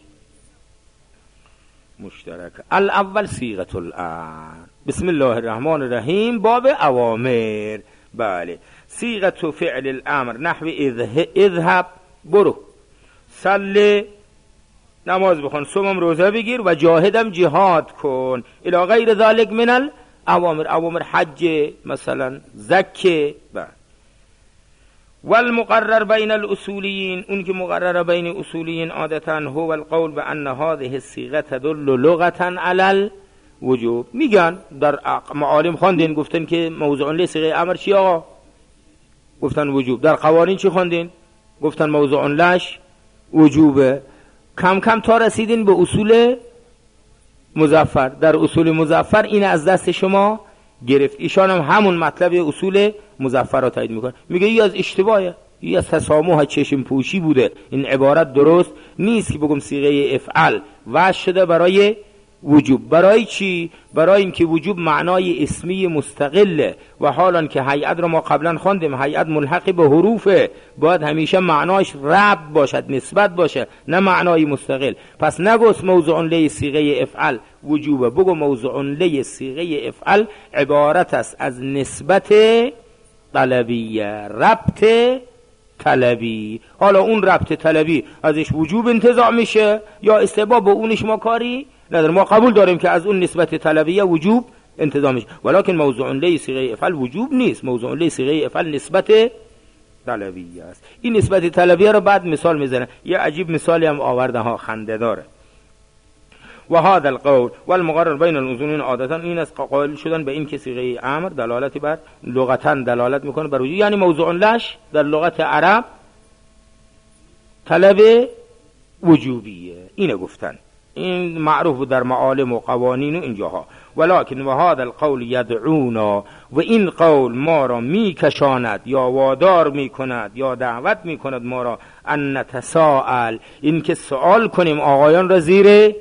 مشترک. الاول صیغه الامر. بسم الله الرحمن الرحیم. باب اوامر. بله صیغه فعل الامر نحو اذهب برو، صلی نماز بخون، صوم روزه بگیر، و جاهدم جهاد کن، الی غیر ذلک من الاوامر. اوامر حج مثلا، زکه. بله والمقرر بین الاصولیین، اون که مقرر بین اصولیین عادتا هو القول بان هذه الصيغه تدل لغتا علی الوجوب. میگن در معالم خواندین گفتن که موضوع لی صيغه امر چی آقا؟ گفتن وجوب. در قوانین چی خوندین؟ گفتن موضوع لش وجوبه. کم کم تا رسیدین به اصول مظفر. در اصول مظفر این از دست شما گرفت. ایشان هم همون مطلب اصول مظفر را تایید میکنه، میگه ای از اشتباهه، ای از تسامح چشم پوشی بوده، این عبارت درست نیست که بگم صیغه افعل وجه شده برای وجوب. برای چی؟ برای اینکه وجوب معنای اسمی مستقله و حالا که هیئت رو ما قبلا خواندیم هیئت ملحق به حروفه، باید همیشه معناش ربط باشد، نسبت باشه، نه معنای مستقل. پس نگوست موضوع لی صیغه افعل وجوبه، بگو موضوع لی صیغه افعل عبارت است از نسبت طلبیه، ربط طلبی. حالا اون ربط طلبی ازش وجوب انتزاع میشه یا استحباب، با اونش ما کاری نداره، ما قبول داریم که از اون نسبت طلبیه وجوب انتزاع میشه، ولکن موضوع لی صیغه افعل وجوب نیست، موضوع لی صیغه افعل نسبت طلبیه است. این نسبت طلبیه رو بعد مثال میزنه، یه عجیب مثالی هم آورده ها، خنده داره. و هذا القول والمقرر بین الاصولین عادتا این است قائل شدن به این که صیغه امر دلالتی بر لغتا دلالت میکنه بر وجوب، یعنی موضوع لش در لغت عرب طلب وجوبیه. اینه گفتن، این معروف در معالم و قوانین و اینجاها. ولکن و هذا القول یدعونا، و این قول ما را میکشاند یا وادار میکند یا دعوت میکند ما را ان نتساءل، این که سوال کنیم آقایان را زیر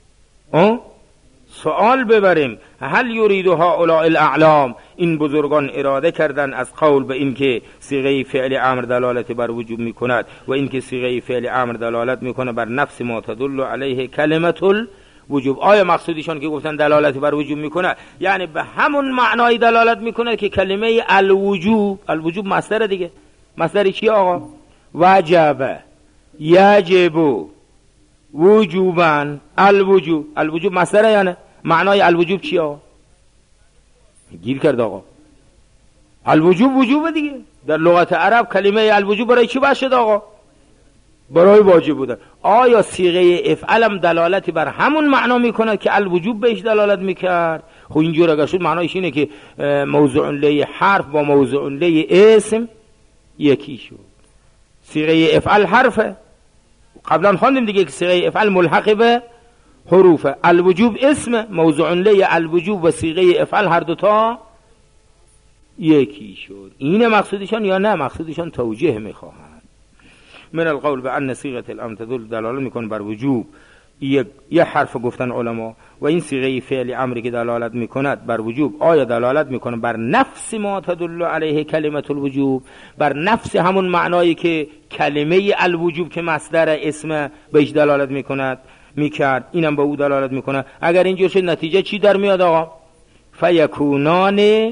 سوال ببریم. هل یرید هؤلاء الاعلام، این بزرگان اراده کردن از قول به این که صیغه فعل امر دلالت بر وجوب میکند و این که صیغه فعل امر دلالت میکنه بر نفس ما تدل علیه کلمه الوجوب. آیا مقصودشان که گفتن دلالت بر وجوب میکنه یعنی به همون معنای دلالت میکنه که کلمه الوجوب، الوجوب مصدر دیگه، مصدر چیه آقا؟ وجب، یجب، وجوبا، الوجوب. الوجوب مصدره یعنی معنای الوجوب چیه آقا؟ گیر کرد آقا. الوجوب وجوب دیگه. در لغت عرب کلمه الوجوب برای چی باشه آقا؟ برای واجب بودن. آیا صیغه افعل هم دلالتی بر همون معنا میکنه که الوجوب بهش دلالت میکرد؟ خب اینجور اگر شد معنایش اینه که موضوع لی حرف با موضوع لی اسم یکی شد. صیغه افعل حرفه، قبلا خواندیم دیگه که صیغه افعل ملحق به حروفه، الوجوب اسم، موضوع لی الوجوب و صیغه افعل هر دوتا یکی شد. اینه مقصودشان یا نه مقصودشان توجیه میخواهند. من القول به ان صیغه الامر تدل دلاله میکنه بر وجوب، یک یه حرف گفتن علما، و این صیغه فعل امری که دلالت میکند بر وجوب آیا دلالت میکنه بر نفس ما تدل علیه کلمه الوجوب، بر نفس همون معنایی که کلمه الوجوب که مصدر اسم بهش دلالت میکند میکرد، اینم به او دلالت میکنه. اگر اینجور شد نتیجه چی در میاد آقا؟ فیکونان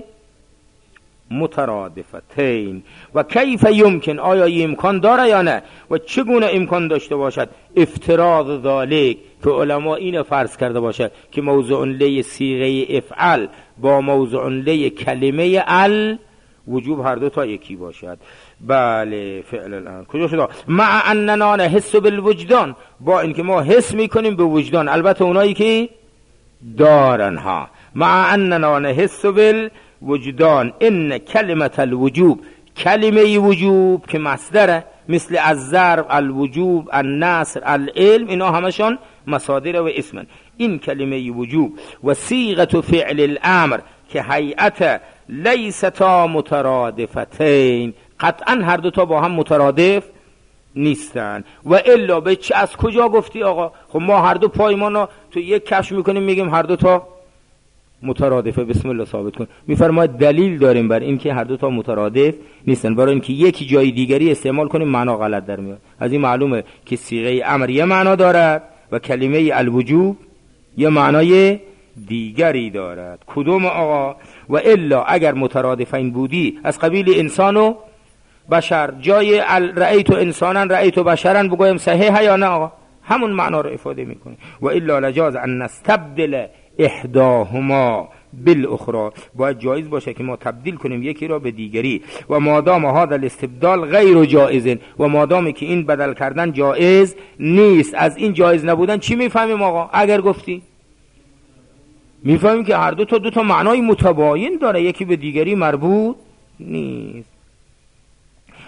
مترادفتین. و کیف یمکن، آیا امکان داره یا نه و چگونه امکان داشته باشد افتراض ذالک، که علما این فرض کرده باشد که موضوع لی صیغه افعل با موضوع لی کلمه الوجوب هر دو تا یکی باشد. بله فعل الان کجا شد؟ مع اننا نحس بالوجدان، با اینکه ما حس میکنیم به وجدان، البته اونایی که دارن ها. مع اننا نحس بالوجدان ان کلمه الوجوب، کلمه وجوب که مصدره، مثل الضرب، الوجوب، النصر، العلم، اینا همشون مصادر و اسمن. این کلمه وجوب و صیغه فعل الامر که هیئت لیستا مترادفتین، قطعا هر دوتا با هم مترادف نیستن. و الا به چه، از کجا گفتی آقا؟ خب ما هر دو پایمانو تو یک کفش میکنیم میگیم هر دوتا مترادفه، بسم الله ثابت کن. میفرماید دلیل داریم بر این که هر دو تا مترادف نیستن، برای اینکه یکی جای دیگری استعمال کنیم معنا غلط در میاد. از این معلومه که صیغه امر یه معنا دارد و کلمه الوجوب یه معنای دیگری دارد. کدوم آقا؟ و الا اگر مترادفین بودی از قبیل انسان و بشر، جای رأیت انسانا رأیت بشرا بگویم صحیحه یا نه آقا؟ همون معنا رو افاده میکنه. و الا لجاز ان نستبدل احداهما بالاخرى، باید جایز باشه که ما تبدیل کنیم یکی را به دیگری. و مادام هذا الاستبدال غیر جائز، و مادامی که این بدل کردن جایز نیست. از این جایز نبودن چی میفهمیم آقا؟ اگر گفتی میفهمیم که هر دو تا دو تا معنای متباین داره، یکی به دیگری مربوط نیست.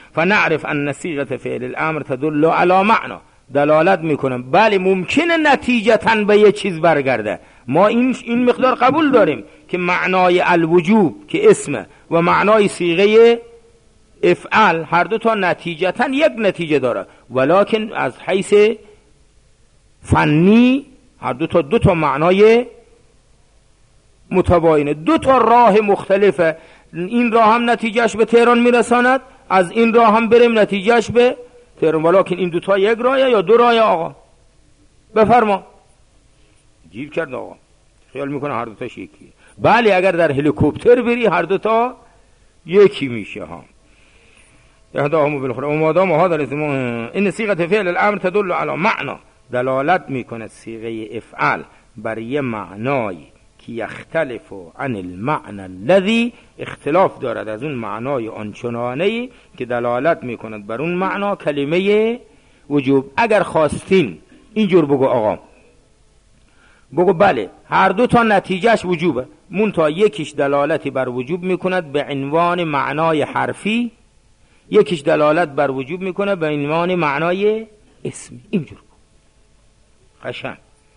فنعرف ان صيغه فعل الامر تدل على معنا، دلالت میکنه بله ممکنه نتیجتا به یه چیز برگرده. ما این این مقدار قبول داریم که معنای الوجوب که اسمه و معنای صیغه افعل هر دو تا نتیجتا یک نتیجه داره، ولکن از حیث فنی هر دو تا دو تا معنای متباینه، دو تا راه مختلفه. این راه هم نتیجهش به تهران میرساند، از این راه هم بریم نتیجهش به تهران، ولکن این دو تا یک راهه یا دو راهه آقا؟ بفرما. جیب کرد آقا، خیال میکنه هر دو تاش یکیه. بله اگر در هلیکوپتر بری هر دو تا یکی میشه ها. اهداهم بالاخره و مادام هذا الاسم ان صيغه فعل الامر تدل على معنا، دلالت میکنه صیغه افعال بر یه معنایی که یختلف عن المعنى الذي، اختلاف دارد از اون معنای آنچنانه‌ای که دلالت میکند بر اون معنا کلمه وجوب. اگر خواستین اینجور بگو آقا، بگو بله هر دو تا نتیجهش وجوبه، منتها یکیش دلالتی بر وجوب میکند به عنوان معنای حرفی، یکیش دلالت بر وجوب میکنه به عنوان معنای اسمی. اینجور قشنگ.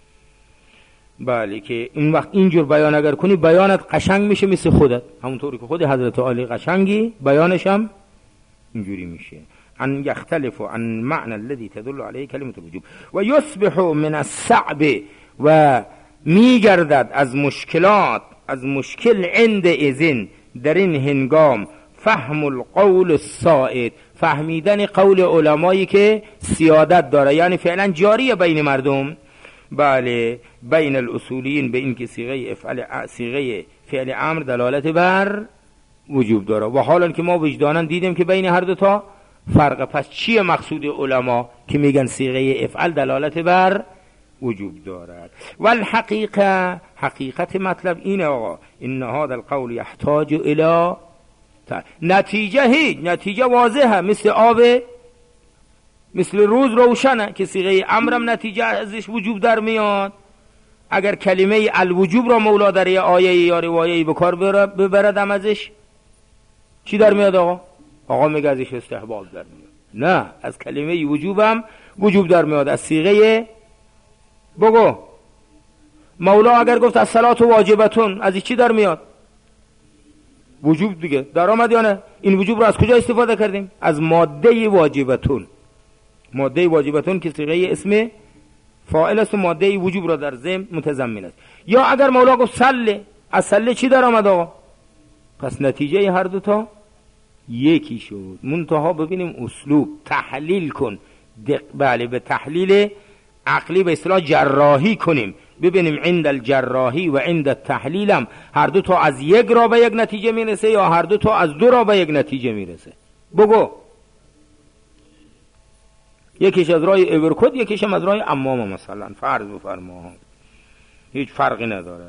بله که این وقت اینجور بیان اگر کنی بیانت قشنگ میشه مثل خودت، همونطوری که خود حضرت علی قشنگی بیانش هم اینجوری میشه. ان یختلف عن معنى الذي تدل عليه كلمه الوجوب و یصبح من الصعب، و میگردد از مشکلات، از مشکل عند اذن در این هنگام، فهم القول السائد، فهمیدن قول علمایی که سیادت داره، یعنی فعلا جاریه بین مردم. بله بین الاصولیین به این که صیغه افعال صیغه فعل امر دلالت بر وجوب داره، و حالا که ما وجدانا دیدیم که بین هر دو تا فرق. پس چیه مقصود علما که میگن صیغه افعال دلالت بر وجوب دارد؟ والحقیقه، حقیقت مطلب اینه آقا، ان هذا القول يحتاج الى نتیجه. هیچ نتیجه واضحه، مثل آب، مثل روز روشنه که صیغه امرم نتیجه ازش وجوب در میاد. اگر کلمه الوجوب را مولا در یه آیه یا روایه‌ای به کار ببردم ازش چی در میاد آقا؟ آقا میگه ازش استحباب در میاد. نه، از کلمه وجوبم وجوب در میاد. از صیغه بگو مولا اگر گفت الصلاة واجبتون، از چی در میاد؟ وجوب دیگه در آمد یا نه؟ این وجوب رو از کجا استفاده کردیم؟ از ماده واجبتون. ماده واجبتون که صیغه اسم فاعل است و ماده وجوب را در ضمن متضمن است. یا اگر مولا گفت صله، از صله چی در آمد آقا؟ پس نتیجه هر دو تا یکی شد. منتها ببینیم اسلوب تحلیل کن، بله به تحلیل عقلی به اصطلاح جراحی کنیم، ببینیم عند الجراحی و عند التحلیل هم هر دو تا از یک را به یک نتیجه میرسه یا هر دو تا از دو را به یک نتیجه میرسه. بگو یکیش از راه ایورکود، یکیش از راه امام مثلا، فرض بفرما، هیچ فرقی نداره.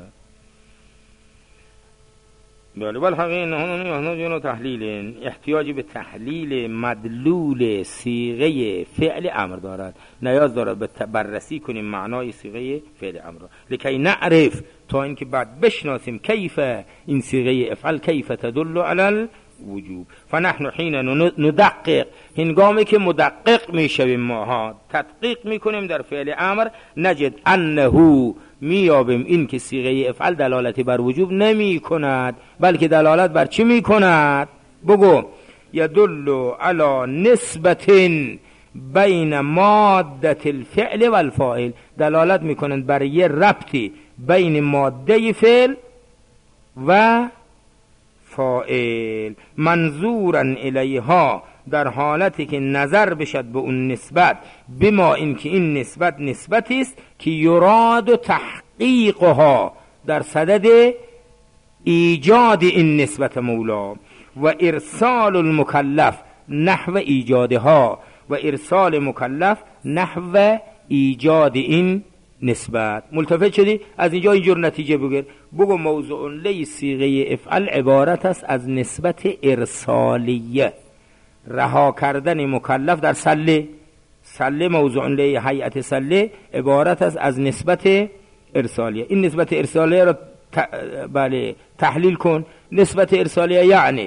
بله بل حقیقی نه تحلیل، احتیاجی به تحلیل مدلول صیغه فعل امر دارد، نیاز دارد به بررسی کنیم معنای صیغه فعل امر را، لکی نعرف، تا اینکه بعد بشناسیم کیف این صیغه افعل کیف تدل علی الوجوب. فنحن حين ندقق، هنگامی که مدقق میشویم ماها تدقیق میکنیم در فعل امر، نجد انه، میابیم این که صیغه افعل دلالتی بر وجوب نمی کند، بلکه دلالت بر چی می کند؟ بگو یدل علی نسبت بین ماده الفعل و الفاعل، دلالت می کنند بر یه ربطی بین ماده فعل و فاعل، منظورا الیها، در حالتی که نظر بشد به اون نسبت، بما این که این نسبت نسبتی است که یراد تحقیقها، در صدد ایجاد این نسبت مولا، و ارسال المکلف نحو ایجادها، و ارسال مکلف نحو ایجاد این نسبت. ملتفت شدی؟ از اینجا اینجور نتیجه بگیر. بگو موضوع لی صیغه افعل عبارت است از نسبت ارسالیه، رها کردن مکلف در سله. سله موضوع لی هیئت سله عبارت است از نسبت ارسالیه. این نسبت ارسالیه را ت... بله تحلیل کن. نسبت ارسالیه یعنی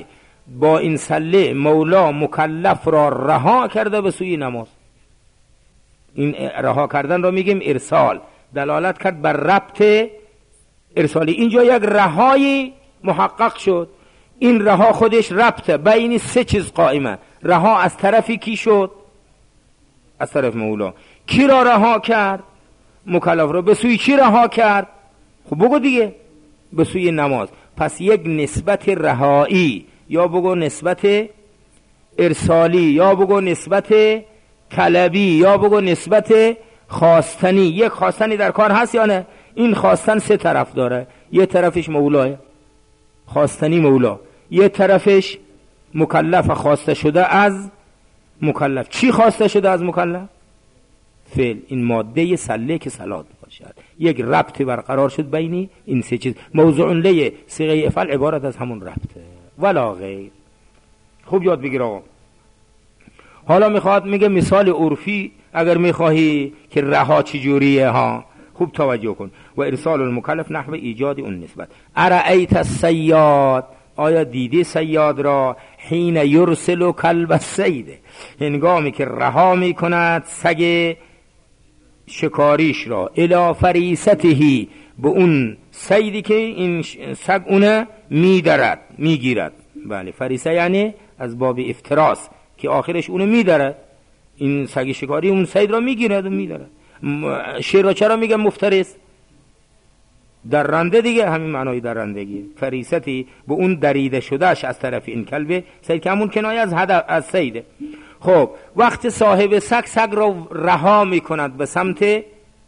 با این سله مولا مکلف را رها کرده به سوی نماز. این رها کردن را میگیم ارسال، دلالت کرد بر ربط ارسالی. اینجا یک رهای محقق شد. این رها خودش ربط بین سه چیز قائمه. رها از طرفی کی شد؟ از طرف مولا. کی را رها کرد؟ مکلف را. به سوی چی رها کرد؟ خب بگو دیگه. به سوی نماز. پس یک نسبت رهایی، یا بگو نسبت ارسالی، یا بگو نسبت طلبی، یا بگو نسبت خواستنی. یک خواستنی در کار هست یا نه؟ این خواستن سه طرف داره. یه طرفش مولاه، خواستنی مولا. یه طرفش مکلف، خواسته شده از مکلف. چی خواسته شده از مکلف؟ فعل. این ماده سله که صلات باشد. یک ربط برقرار شد بین این سه چیز. موضوع لی صیغه افعال عبارت از همون ربطه ولا غیر. خوب یاد بگیر آقا. حالا میخواد میگه مثال عرفی اگر میخواهی که رها چجوریه ها، خوب توجه کن. و ارسال المکلف نحو ایجاد اون نسبت. ارأیت الصیاد، آیا دیدی صیاد را؟ حین یرسل کلب الصید، هنگامی که رها میکند سگ شکاریش را، الی فریسته، به اون صیدی که این سگ اونه میدرد میگیرد. بله، فریسه یعنی از باب افتراس که آخرش اونه میدرد. این سگ شکاری اون صید را میگیرد و میدرد. شیر را چرا میگه مفترس؟ درنده دیگه، همین معنای درندگی. فریستی به اون دریده شدهش از طرف این کلبه صید که همون کنایه از هدف از صیده. خب وقت صاحب سگ سگ را رها میکند به سمت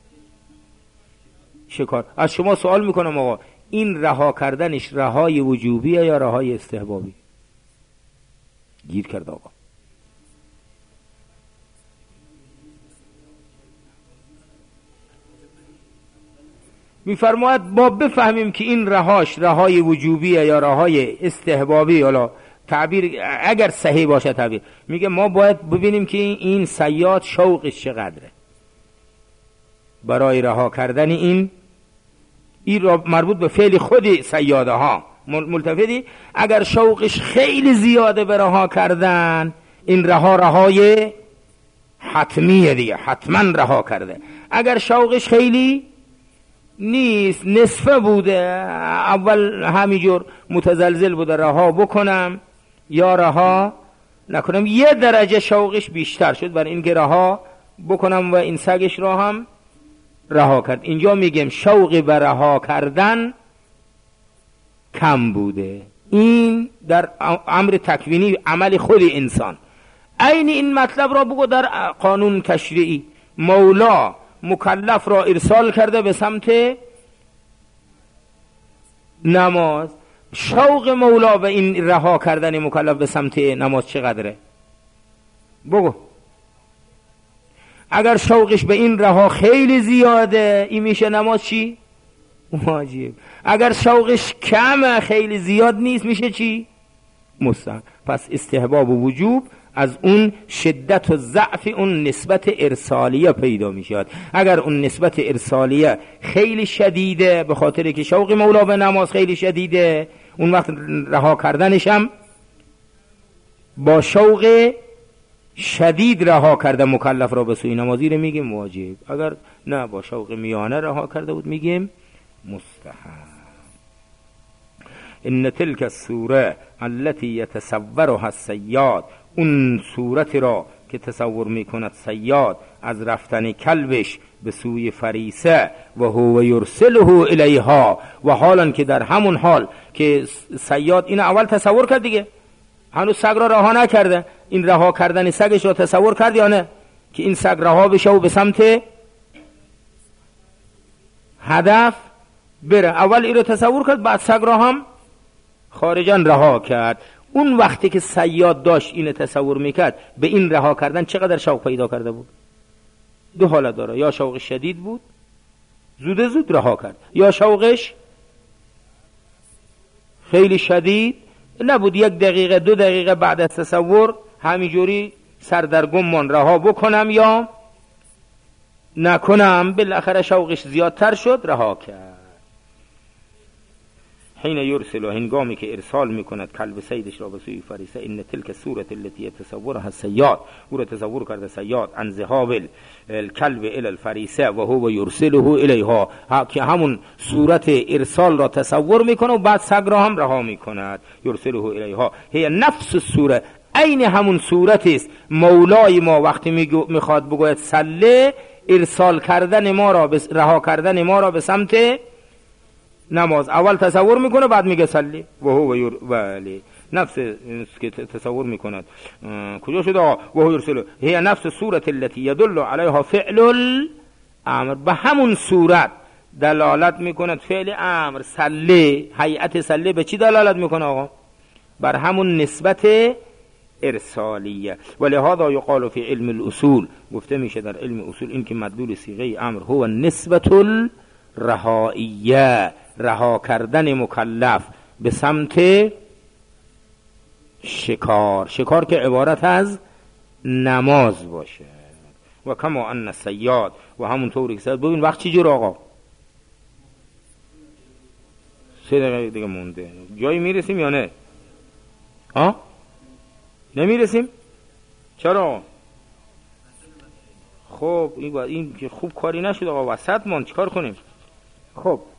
شکار، از شما سوال میکنم آقا این رها کردنش رهای وجوبیه یا رهای استحبابی؟ گیر کرد آقا. میفرماید ما بفهمیم که این رهاش رهای وجوبیه یا رهای استحبابی. حالا تعبیر اگر صحیح باشه تعبیر، میگه ما باید ببینیم که این صیاد شوقش چقدره برای رها کردن این این را مربوط به فعل خود صیاده ها ملتفتی. اگر شوقش خیلی زیاده به رها کردن، این رها رهای حتمیه دیگه، حتما رها کرده. اگر شوقش خیلی نیست، نصفه بوده، اول همینجور متزلزل بوده، رها بکنم یا رها نکنم، یه درجه شوقش بیشتر شد برای این که رها بکنم و این سگش را هم رها کرد. اینجا میگم شوق به رها کردن کم بوده. این در امر تکوینی عمل خود انسان. عین این مطلب را بگو در قانون تشریعی. مولا مکلف را ارسال کرده به سمت نماز. شوق مولا به این رها کردن مکلف به سمت نماز چقدره؟ بگو. اگر شوقش به این رها خیلی زیاده، این میشه نماز چی؟ واجب. اگر شوقش کمه، خیلی زیاد نیست، میشه چی؟ مستحب. پس استحباب و وجوب از اون شدت و ضعف اون نسبت ارسالیه پیدا میشد. اگر اون نسبت ارسالیه خیلی شدیده به خاطر که شوق مولا به نماز خیلی شدیده، اون وقت رها کردنش هم با شوق شدید رها کرده مکلف را به سوی نمازی رو میگیم واجب. اگر نه با شوق میانه رها کرده بود میگیم مستحب. ان تلك السوره التي يتصورها الصياد، اون صورت را که تصور میکند صیاد از رفتن کلبش به سوی فریسه و هو یرسله الیها، و حالا که در همون حال که صیاد این اول تصور کرد دیگه، هنوز سگ را رها نکرده، این رها کردن سگش را تصور کرد یا نه که این سگ رها بشه و به سمت هدف بره. اول این رو تصور کرد، بعد سگ را هم خارجاً رها کرد. اون وقتی که صیاد داشت این تصور میکرد به این رها کردن چقدر شوق پیدا کرده بود؟ دو حالت داره، یا شوقش شدید بود زود زود رها کرد، یا شوقش خیلی شدید نبود، یک دقیقه دو دقیقه بعد از تصور همینجوری سردرگم من رها بکنم یا نکنم، بالاخره شوقش زیادتر شد رها کرد. حین یرسل، هنگامی که ارسال میکند کلب صیدش را به سوی فریسه، ان تلک صورت التي تصورها صیاد، او را تصور کرده صیاد، عن ذهاب الکلب الى الفریسه و هو یرسله الیها، که همون صورت ارسال را تصور میکنه و بعد سگ را هم رها میکند. یرسله الیها هی نفس الصوره، عین همون صورت است مولای ما وقتی میخواد بگوید صله، ارسال کردن ما را، رها کردن ما را به سمت نماز. اول تصور میکنه بعد میگه صلی و هو یر ولی نفس که تصور میکند. کجا شده و هو یرسل، هي نفس صورت التي يدل عليها فعل الامر، به همون صورت دلالت میکند فعل امر. صلی، هیئت صلی به چی دلالت میکنه آقا؟ بر همون نسبت ارسالیه. ولهذا یقال فی علم الاصول، گفته میشه در علم اصول این که مدلول صیغه امر هو نسبت الرهائیه، رها کردن مکلف به سمت شکار، شکار که عبارت از نماز باشه. و کما ان الصیاد، و همون طوری که صد ببین وقت چی جور آقا؟ سه دقیقه دیگه مونده، جایی میرسیم یا نه؟ آه؟ نمیرسیم؟ چرا؟ خب این, این که خوب کاری نشد آقا، وسط ماند، چیکار کنیم؟ خب